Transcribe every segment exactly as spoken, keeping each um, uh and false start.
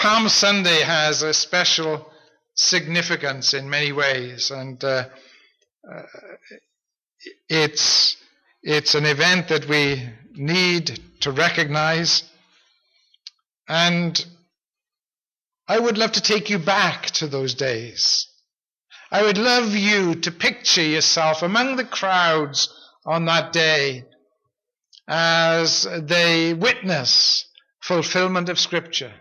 Palm Sunday has a special significance in many ways, and uh, uh, it's it's an event that we need to recognize. And I would love to take you back to those days. I would love you to picture yourself among the crowds on that day as they witness fulfillment of Scripture.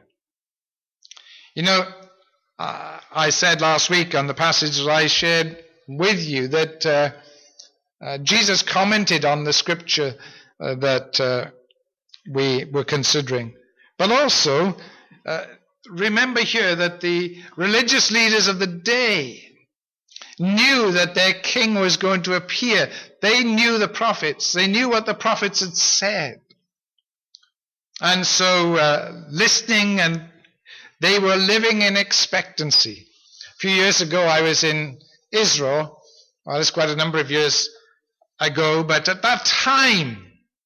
You know, uh, I said last week on the passages I shared with you that uh, uh, Jesus commented on the Scripture uh, that uh, we were considering. But also, uh, remember here that the religious leaders of the day knew that their king was going to appear. They knew the prophets. They knew what the prophets had said. And so, uh, listening, and they were living in expectancy. A few years ago, I was in Israel. Well, it's quite a number of years ago, but at that time,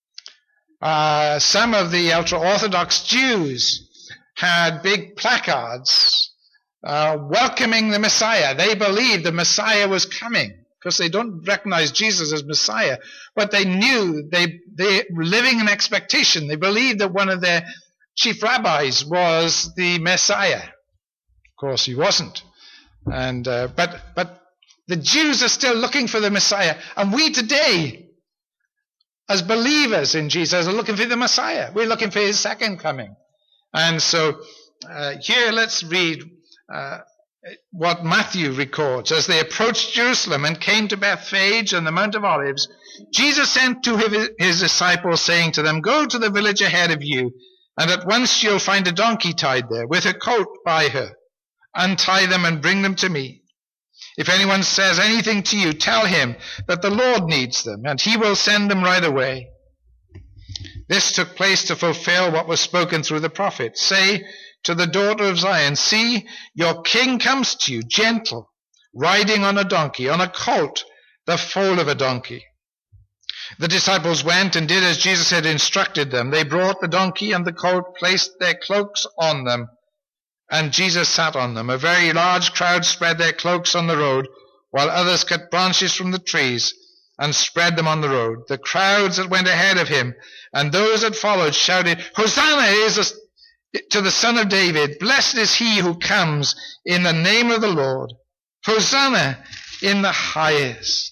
Uh, some of the ultra-Orthodox Jews had big placards uh, welcoming the Messiah. They believed the Messiah was coming because they don't recognize Jesus as Messiah, but they knew they they were living in expectation. They believed that one of their chief rabbis was the Messiah. Of course, he wasn't. And uh, but but the Jews are still looking for the Messiah, and we today, as believers in Jesus, are looking for the Messiah. We're looking for his second coming. And so uh, here let's read uh, what Matthew records. As they approached Jerusalem and came to Bethphage and the Mount of Olives, Jesus sent to his disciples, saying to them, "Go to the village ahead of you, and at once you'll find a donkey tied there, with her coat by her. Untie them and bring them to me. If anyone says anything to you, tell him that the Lord needs them, and he will send them right away." This took place to fulfill what was spoken through the prophet. "Say to the daughter of Zion, see, your king comes to you, gentle, riding on a donkey, on a colt, the foal of a donkey." The disciples went and did as Jesus had instructed them. They brought the donkey and the colt, placed their cloaks on them, and Jesus sat on them. A very large crowd spread their cloaks on the road, while others cut branches from the trees and spread them on the road. The crowds that went ahead of him and those that followed shouted, "Hosanna is a, to the Son of David. Blessed is he who comes in the name of the Lord. Hosanna in the highest."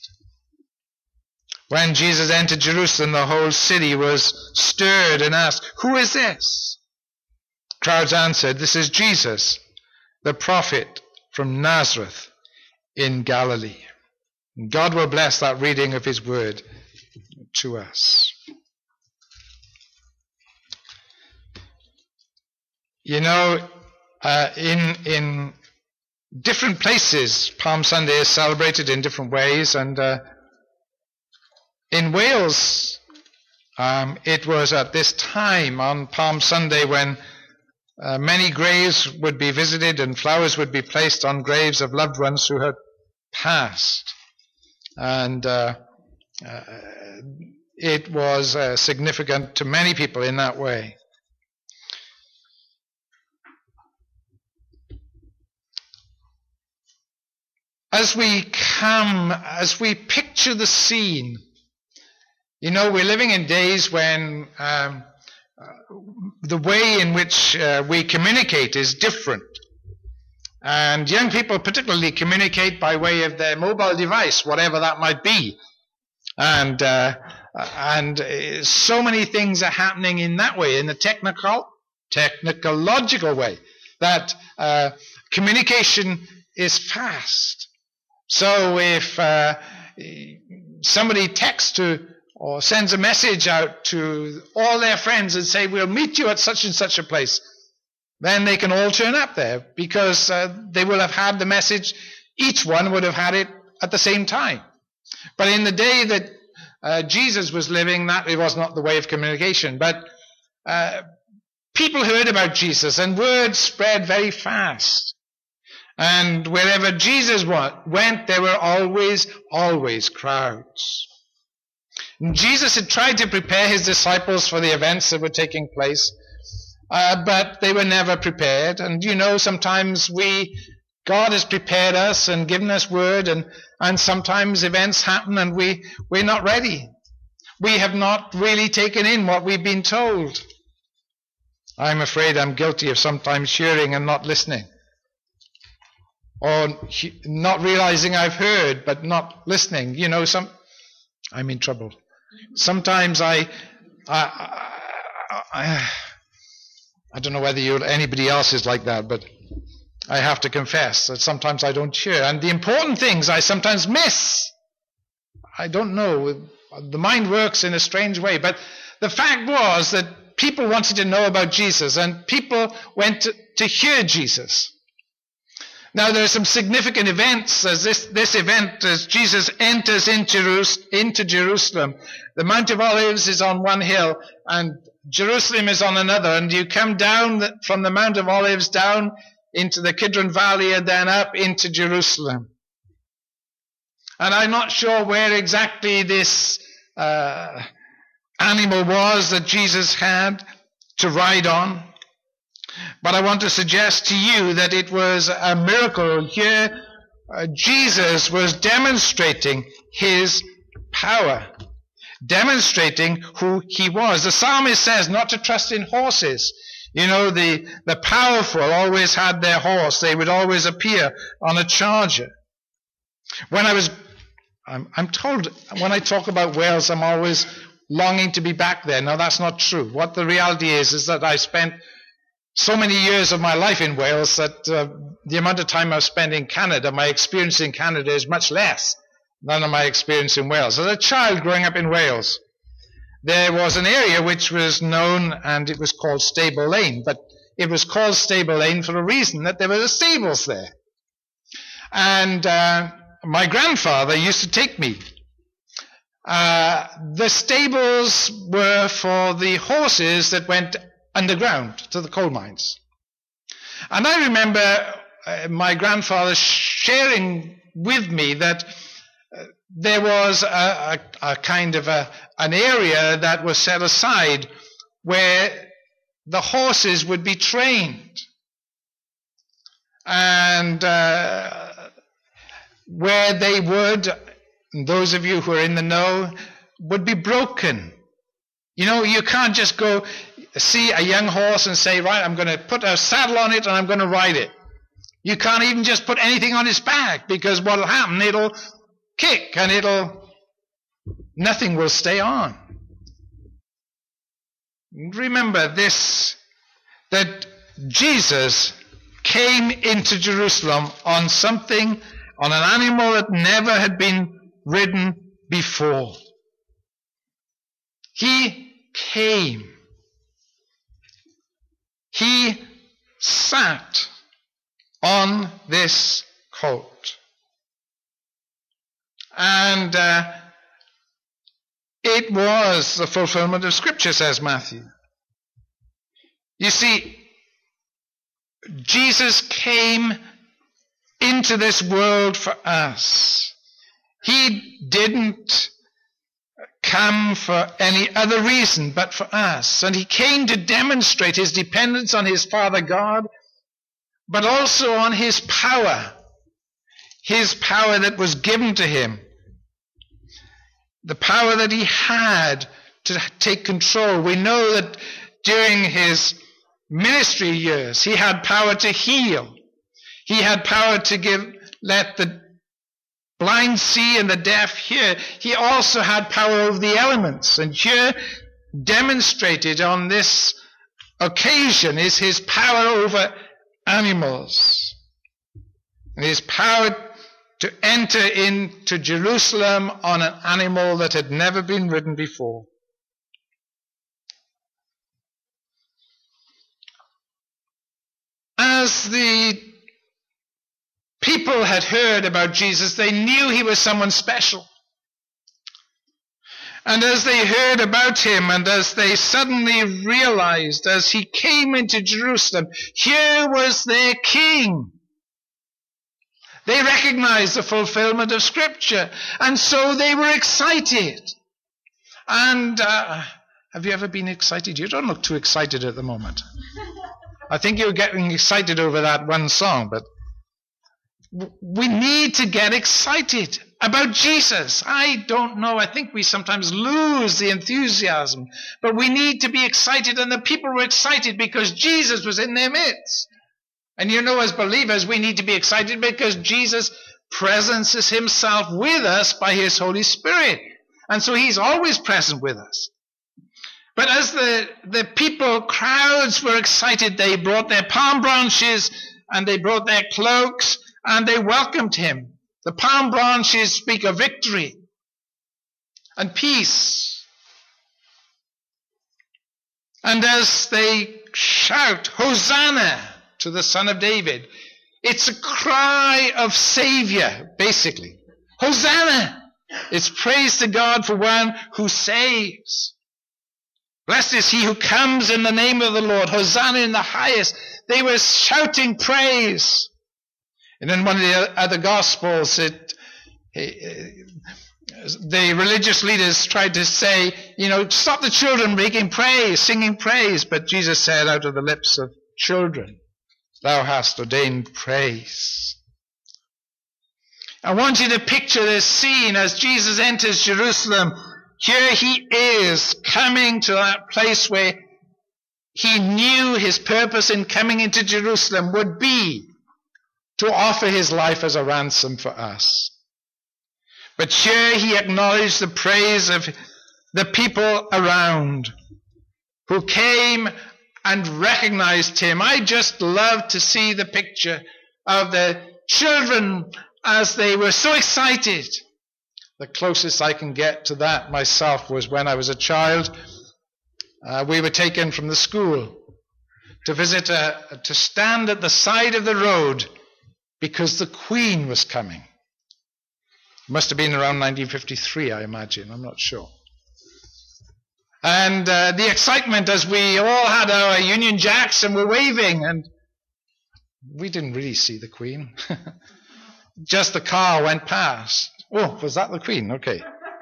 When Jesus entered Jerusalem, the whole city was stirred and asked, "Who is this?" Crowds answered, "This is Jesus, the prophet from Nazareth in Galilee." And God will bless that reading of his word to us. You know, uh, in in different places, Palm Sunday is celebrated in different ways, and uh, in Wales, um, it was at this time on Palm Sunday when Uh, many graves would be visited and flowers would be placed on graves of loved ones who had passed. And uh, uh, it was uh, significant to many people in that way. As we come, as we picture the scene, you know, we're living in days when um, the way in which uh, we communicate is different. And young people particularly communicate by way of their mobile device, whatever that might be. And uh, and uh, so many things are happening in that way, in the technical, technological way, that uh, communication is fast. So if uh, somebody texts to or sends a message out to all their friends and say, "We'll meet you at such and such a place," then they can all turn up there because uh, they will have had the message. Each one would have had it at the same time. But in the day that uh, Jesus was living, that it was not the way of communication. But uh, people heard about Jesus, and word spread very fast. And wherever Jesus went, there were always, always crowds. Jesus had tried to prepare his disciples for the events that were taking place. Uh, but they were never prepared. And you know, sometimes we, God has prepared us and given us word, and, and sometimes events happen and we, we're not ready. We have not really taken in what we've been told. I'm afraid I'm guilty of sometimes hearing and not listening. Or he, not realizing I've heard, but not listening. You know, some, I'm in trouble. Sometimes I, I, I, I I don't know whether you anybody else is like that, but I have to confess that sometimes I don't hear. And the important things I sometimes miss. I don't know. The mind works in a strange way. But the fact was that people wanted to know about Jesus, and people went to, to hear Jesus. Now there are some significant events as this, this event as Jesus enters into, into Jerusalem. The Mount of Olives is on one hill, and Jerusalem is on another, and you come down from the Mount of Olives down into the Kidron Valley and then up into Jerusalem. And I'm not sure where exactly this uh, animal was that Jesus had to ride on, but I want to suggest to you that it was a miracle. Here, uh, Jesus was demonstrating his power, demonstrating who he was. The psalmist says not to trust in horses. You know, the, the powerful always had their horse. They would always appear on a charger. When I was, I'm, I'm told, when I talk about Wales, I'm always longing to be back there. No, that's not true. What the reality is, is that I spent so many years of my life in Wales that uh, the amount of time I've spent in Canada, my experience in Canada is much less than my experience in Wales. As a child growing up in Wales, there was an area which was known, and it was called Stable Lane, but it was called Stable Lane for a reason, that there were stables there. And uh, my grandfather used to take me. Uh, the stables were for the horses that went underground to the coal mines. And I remember uh, my grandfather sharing with me that uh, there was a, a, a kind of a, an area that was set aside where the horses would be trained. And uh, where they would, those of you who are in the know, would be broken. You know, you can't just go see a young horse and say, right, I'm going to put a saddle on it and I'm going to ride it. You can't even just put anything on its back, because what will happen, it'll kick and it'll, nothing will stay on. Remember this, that Jesus came into Jerusalem on something, on an animal that never had been ridden before. He came. He sat on this colt. And uh, it was the fulfillment of Scripture, says Matthew. You see, Jesus came into this world for us. He didn't come for any other reason but for us. And he came to demonstrate his dependence on his Father God, but also on his power, his power that was given to him, the power that he had to take control. We know that during his ministry years, he had power to heal. He had power to give, let the blind see and the deaf hear. He also had power over the elements. And here, demonstrated on this occasion, is his power over animals. And his power to enter into Jerusalem on an animal that had never been ridden before. As the people had heard about Jesus, they knew he was someone special. And as they heard about him, and as they suddenly realized as he came into Jerusalem, here was their king. They recognized the fulfillment of Scripture, and so they were excited. And uh, have you ever been excited? You don't look too excited at the moment. I think you're getting excited over that one song, but we need to get excited about Jesus. I don't know. I think we sometimes lose the enthusiasm, but we need to be excited, and the people were excited because Jesus was in their midst. And you know, as believers, we need to be excited because Jesus presences himself with us by his Holy Spirit. And so he's always present with us. But as the, the people, crowds were excited, they brought their palm branches and they brought their cloaks and they welcomed him. The palm branches speak of victory and peace. And as they shout, Hosanna to the Son of David, it's a cry of Savior, basically. Hosanna! It's praise to God for one who saves. Blessed is he who comes in the name of the Lord. Hosanna in the highest. They were shouting praise. And in one of the other Gospels, it, it, the religious leaders tried to say, you know, stop the children making praise, singing praise. But Jesus said, out of the lips of children, thou hast ordained praise. I want you to picture this scene as Jesus enters Jerusalem. Here he is coming to that place where he knew his purpose in coming into Jerusalem would be to offer his life as a ransom for us. But here he acknowledged the praise of the people around who came and recognized him. I just love to see the picture of the children as they were so excited. The closest I can get to that myself was when I was a child. Uh, we were taken from the school to visit, a, to stand at the side of the road because the Queen was coming. It must have been around nineteen fifty-three, I imagine. I'm not sure. And uh, the excitement as we all had our Union Jacks and were waving, and we didn't really see the Queen. Just the car went past. Oh, was that the Queen? Okay.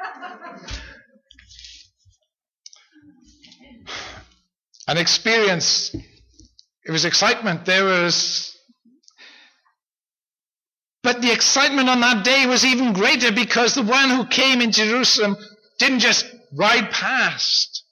An experience. It was excitement. There was... But the excitement on that day was even greater because the one who came in Jerusalem didn't just ride past.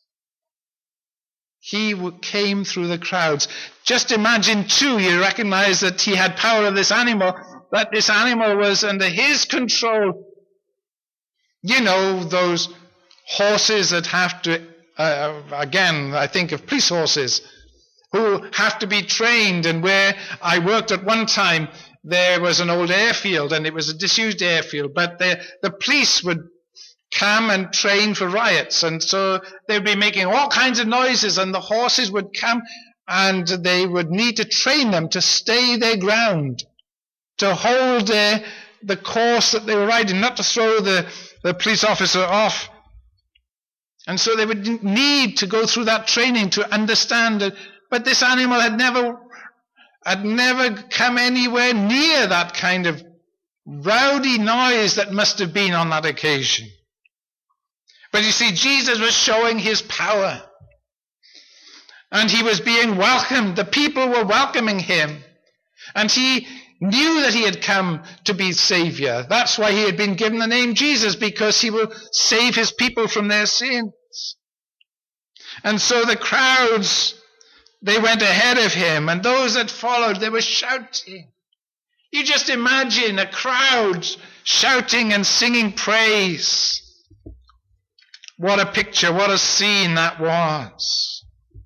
He came through the crowds. Just imagine, too, you recognize that he had power of this animal, that this animal was under his control. You know, those horses that have to, uh, again, I think of police horses, who have to be trained. And where I worked at one time, there was an old airfield, and it was a disused airfield, but the, the police would come and train for riots, and so they'd be making all kinds of noises, and the horses would come, and they would need to train them to stay their ground, to hold their, the course that they were riding, not to throw the, the police officer off. And so they would need to go through that training to understand it. But this animal had never had never come anywhere near that kind of rowdy noise that must have been on that occasion. But you see, Jesus was showing his power. And he was being welcomed. The people were welcoming him. And he knew that he had come to be Savior. That's why he had been given the name Jesus, because he will save his people from their sins. And so the crowds, they went ahead of him, and those that followed, they were shouting. You just imagine a crowd shouting and singing praise. What a picture, what a scene that was.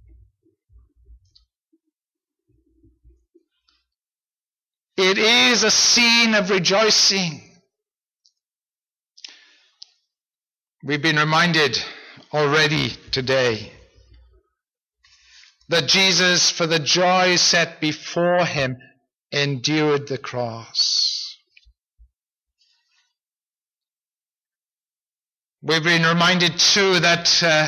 It is a scene of rejoicing. We've been reminded already today that Jesus, for the joy set before him, endured the cross. We've been reminded too that uh,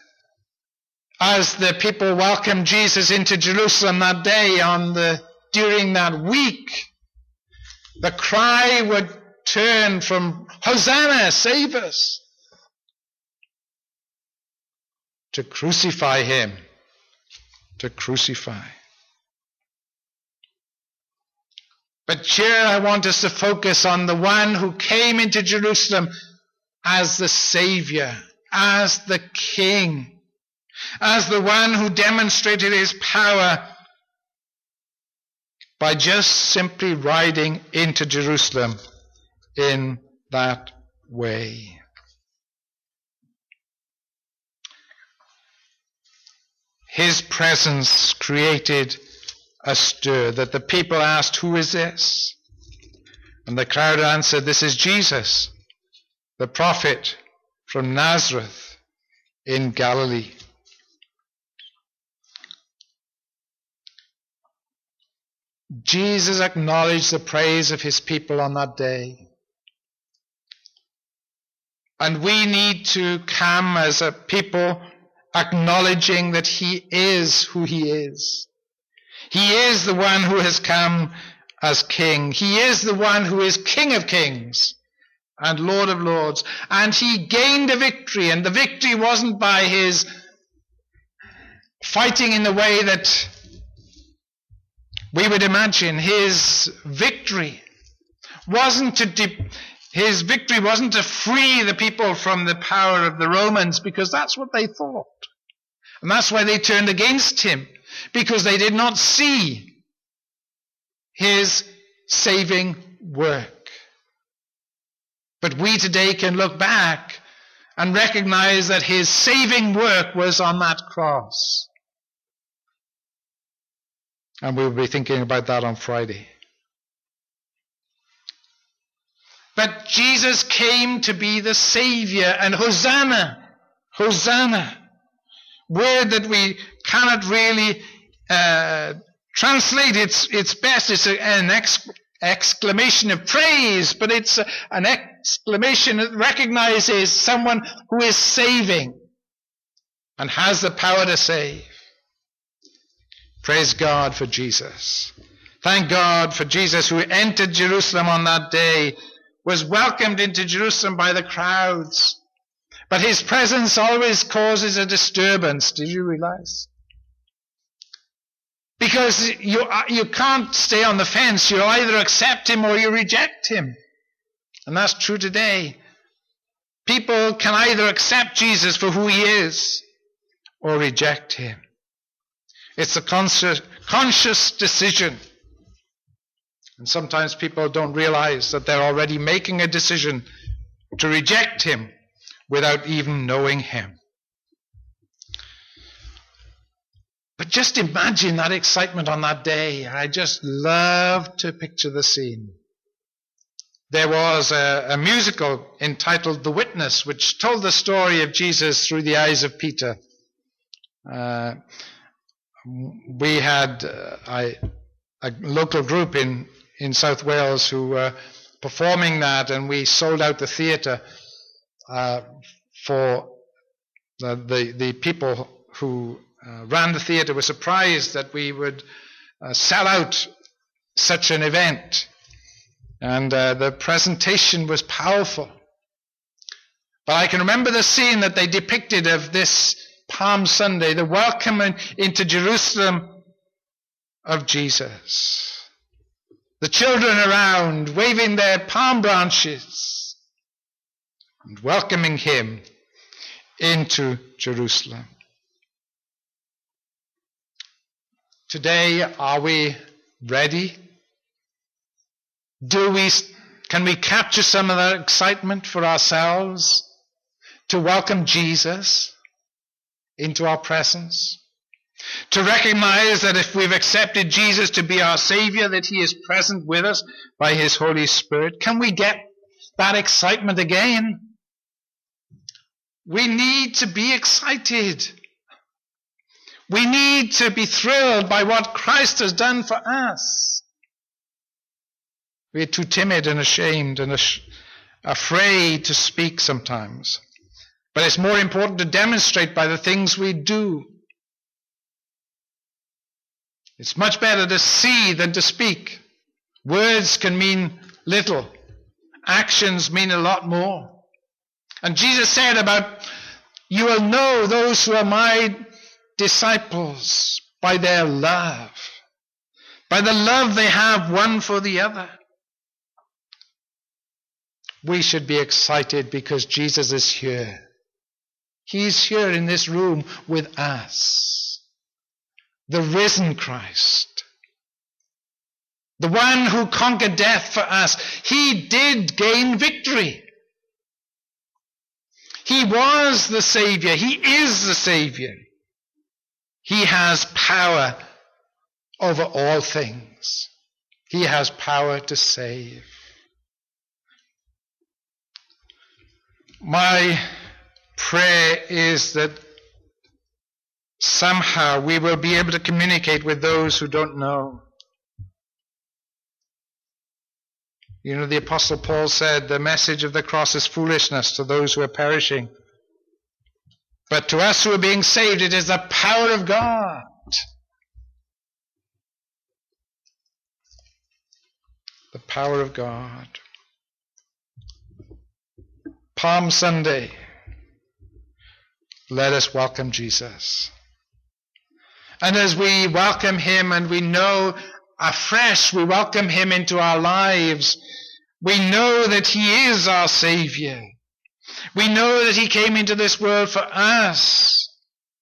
as the people welcomed Jesus into Jerusalem that day, on the during that week, the cry would turn from Hosanna, save us, to crucify him, to crucify. But here I want us to focus on the one who came into Jerusalem as the Savior, as the King, as the one who demonstrated his power by just simply riding into Jerusalem in that way. His presence created a stir that the people asked, "Who is this?" And the crowd answered, "This is Jesus, the prophet from Nazareth in Galilee." Jesus acknowledged the praise of his people on that day. And we need to come as a people acknowledging that he is who he is. He is the one who has come as King. He is the one who is King of Kings and Lord of Lords. And he gained a victory. And the victory wasn't by his fighting in the way that we would imagine. His victory wasn't to de- his victory wasn't to free the people from the power of the Romans, because that's what they thought. And that's why they turned against him, because they did not see his saving work. But we today can look back and recognize that his saving work was on that cross. And we'll be thinking about that on Friday. But Jesus came to be the Savior, and Hosanna, Hosanna, word that we cannot really uh, translate. It's, it's best, it's a, an ex, exclamation of praise, but it's a, an exclamation that recognizes someone who is saving and has the power to save. Praise God for Jesus. Thank God for Jesus, who entered Jerusalem on that day, was welcomed into Jerusalem by the crowds. But his presence always causes a disturbance. Did you realize? Because you, you can't stay on the fence. You either accept him or you reject him. And that's true today. People can either accept Jesus for who he is or reject him. It's a conscious, conscious decision. And sometimes people don't realize that they're already making a decision to reject him without even knowing him. But just imagine that excitement on that day. I just love to picture the scene. There was a, a musical entitled The Witness, which told the story of Jesus through the eyes of Peter. Uh, we had uh, I, a local group in, in South Wales who were performing that, and we sold out the theatre uh, for the, the, the people who uh, ran the theatre were surprised that we would uh, sell out such an event. And uh, the presentation was powerful. But I can remember the scene that they depicted of this Palm Sunday, the welcome into Jerusalem of Jesus. The children around waving their palm branches and welcoming him into Jerusalem. Today, are we ready? Do we, can we capture some of that excitement for ourselves to welcome Jesus into our presence? To recognize that if we've accepted Jesus to be our Savior, that he is present with us by his Holy Spirit? Can we get that excitement again? We need to be excited. We need to be thrilled by what Christ has done for us. We're too timid and ashamed and ash- afraid to speak sometimes. But it's more important to demonstrate by the things we do. It's much better to see than to speak. Words can mean little. Actions mean a lot more. And Jesus said about, you will know those who are my disciples by their love. by the love they have one for the other. We should be excited because Jesus is here. He's here in this room with us. The risen Christ. The one who conquered death for us. He did gain victory. He was the Savior. He is the Savior. He has power over all things. He has power to save. My prayer is that somehow we will be able to communicate with those who don't know. You know, the Apostle Paul said the message of the cross is foolishness to those who are perishing. But to us who are being saved, it is the power of God. The power of God. Palm Sunday. Let us welcome Jesus. And as we welcome him and we know afresh, we welcome him into our lives, we know that he is our Savior. We know that he came into this world for us.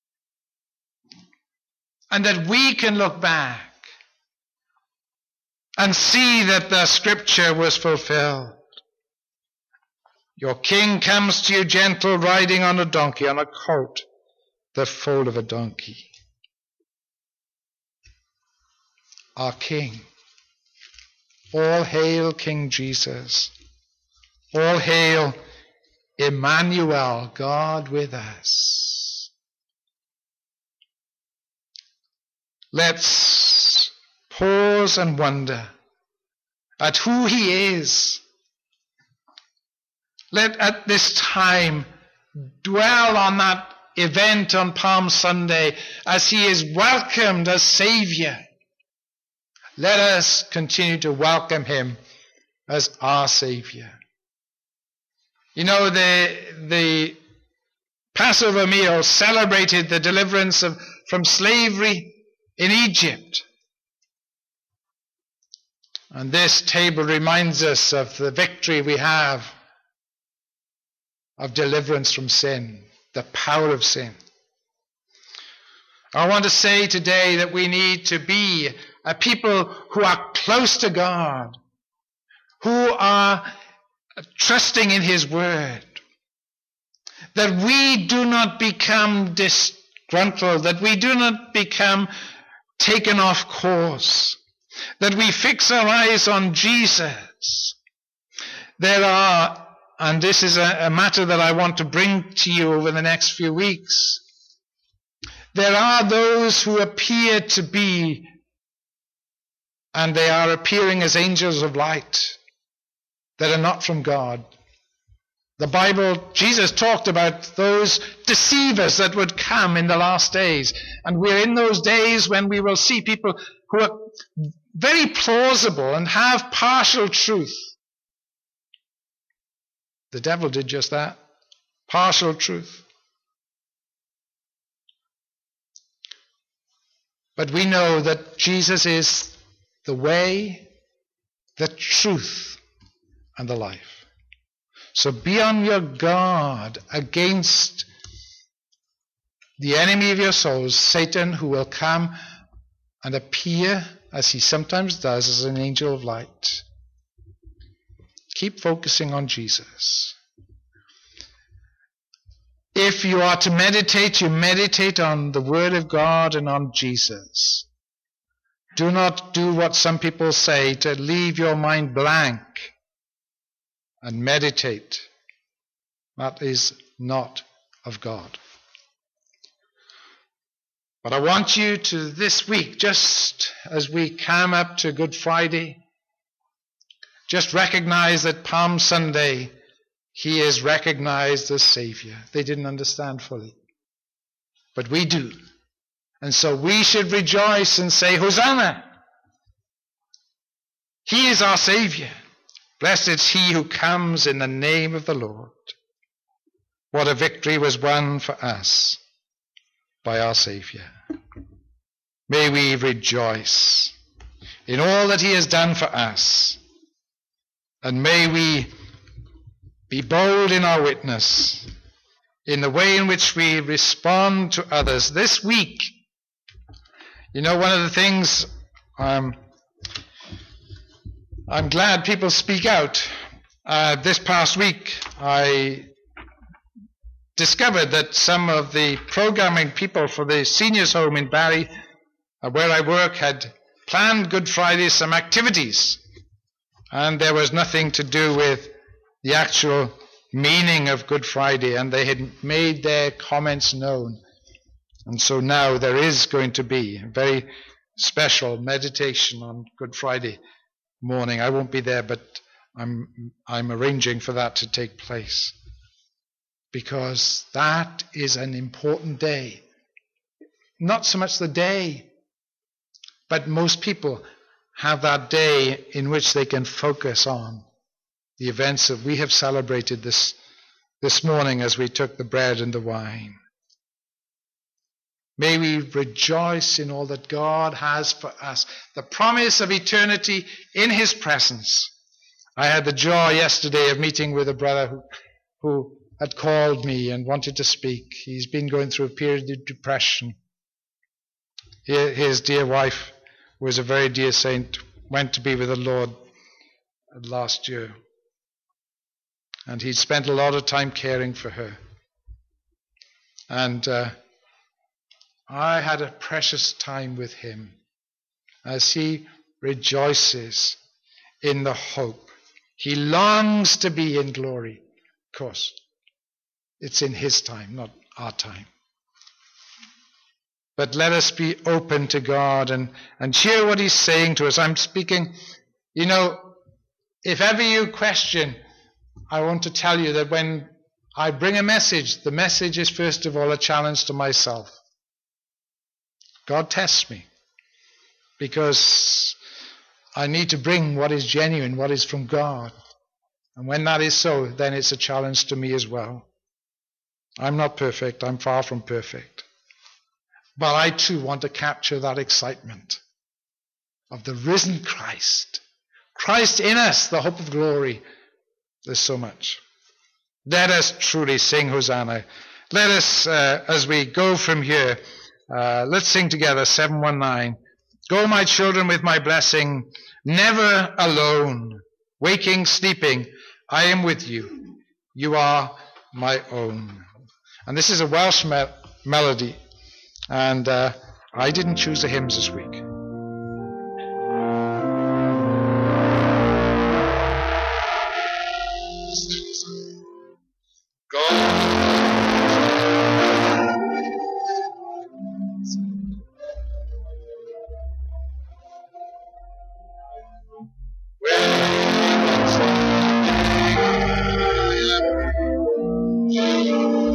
And that we can look back and see that the scripture was fulfilled. Your king comes to you gentle, riding on a donkey, on a colt, the foal of a donkey. Our King. All hail King Jesus. All hail Emmanuel, God with us. Let's pause and wonder at who he is. Let at this time dwell on that event on Palm Sunday as he is welcomed as Savior. Let us continue to welcome him as our Savior. You know, the, the Passover meal celebrated the deliverance of, from slavery in Egypt. And this table reminds us of the victory we have of deliverance from sin, the power of sin. I want to say today that we need to be a people who are close to God, who are trusting in his word, that we do not become disgruntled, that we do not become taken off course, that we fix our eyes on Jesus. There are, and this is a, a matter that I want to bring to you over the next few weeks, there are those who appear to be, and they are appearing as angels of light, that are not from God. The Bible, Jesus talked about those deceivers that would come in the last days. And we're in those days when we will see people who are very plausible and have partial truth. The devil did just that. Partial truth. But we know that Jesus is the way, the truth, and the life. So be on your guard against the enemy of your souls, Satan, who will come and appear, as he sometimes does, as an angel of light. Keep focusing on Jesus. If you are to meditate, you meditate on the Word of God and on Jesus. Do not do what some people say, to leave your mind blank and meditate. That is not of God. But I want you to this week, just as we come up to Good Friday, just recognize that Palm Sunday, he is recognized as Savior. They didn't understand fully, but we do. And so we should rejoice and say, Hosanna! He is our Savior. Blessed is he who comes in the name of the Lord. What a victory was won for us by our Savior. May we rejoice in all that he has done for us. And may we be bold in our witness, in the way in which we respond to others. This week, you know, one of the things um, I'm glad people speak out. Uh, this past week, I discovered that some of the programming people for the seniors home in Barrie, uh, where I work, had planned Good Friday some activities, and there was nothing to do with the actual meaning of Good Friday, and they had made their comments known. And so now there is going to be a very special meditation on Good Friday morning. I won't be there, but I'm I'm arranging for that to take place, because that is an important day. Not so much the day, but most people have that day in which they can focus on the events that we have celebrated this, this morning as we took the bread and the wine. May we rejoice in all that God has for us, the promise of eternity in his presence. I had the joy yesterday of meeting with a brother who, who had called me and wanted to speak. He's been going through a period of depression. His dear wife was a very dear saint, went to be with the Lord last year. And he'd spent a lot of time caring for her. And uh, I had a precious time with him as he rejoices in the hope. He longs to be in glory. Of course, it's in his time, not our time. But let us be open to God and, and hear what he's saying to us. I'm speaking, you know, if ever you question, I want to tell you that when I bring a message, the message is first of all a challenge to myself. God tests me because I need to bring what is genuine, what is from God. And when that is so, then it's a challenge to me as well. I'm not perfect. I'm far from perfect. But I too want to capture that excitement of the risen Christ. Christ in us, the hope of glory. There's so much. Let us truly sing Hosanna. Let us, uh, as we go from here, uh, let's sing together seven one nine. Go, my children, with my blessing, never alone. Waking, sleeping, I am with you. You are my own. And this is a Welsh me- melody. And uh, I didn't choose the hymns this week.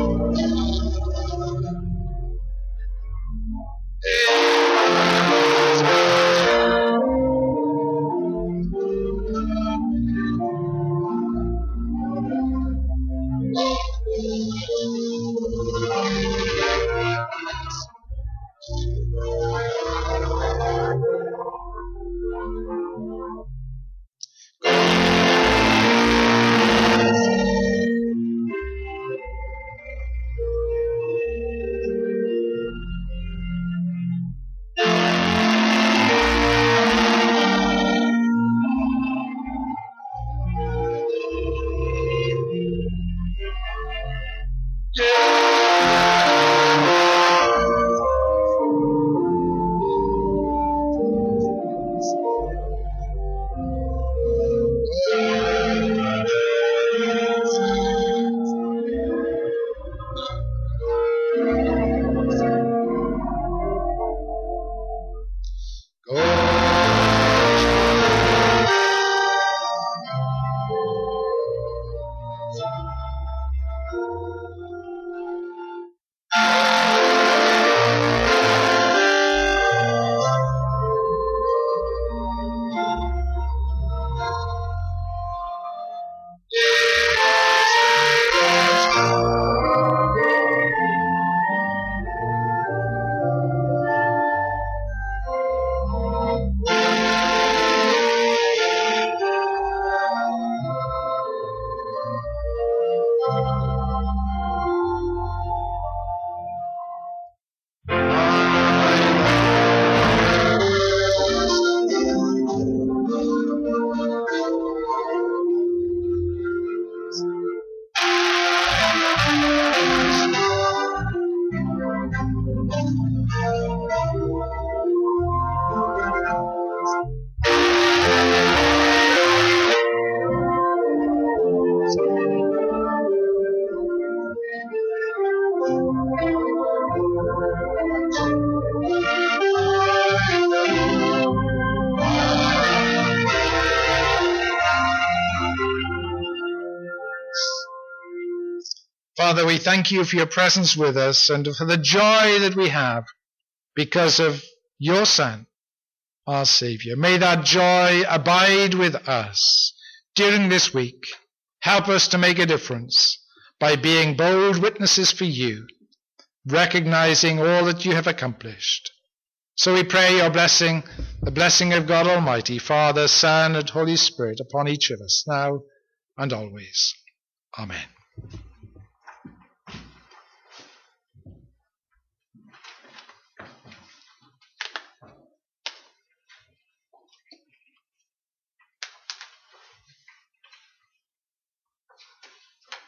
Hey! Father, we thank you for your presence with us and for the joy that we have because of your Son, our Saviour. May that joy abide with us during this week. Help us to make a difference by being bold witnesses for you, recognizing all that you have accomplished. So we pray your blessing, the blessing of God Almighty, Father, Son, and Holy Spirit upon each of us, now and always. Amen.